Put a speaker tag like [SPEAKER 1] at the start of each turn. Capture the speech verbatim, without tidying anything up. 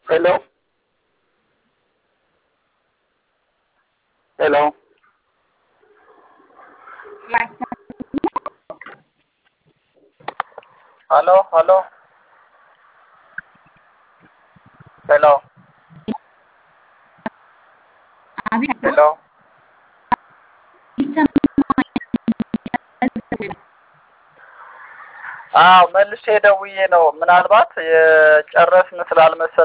[SPEAKER 1] Hello? Hello? Hello, hello. Hello. Hello. አዎ መልሼ ደውዬ ነው ምናልባት የጨረስን ስላልመሰለ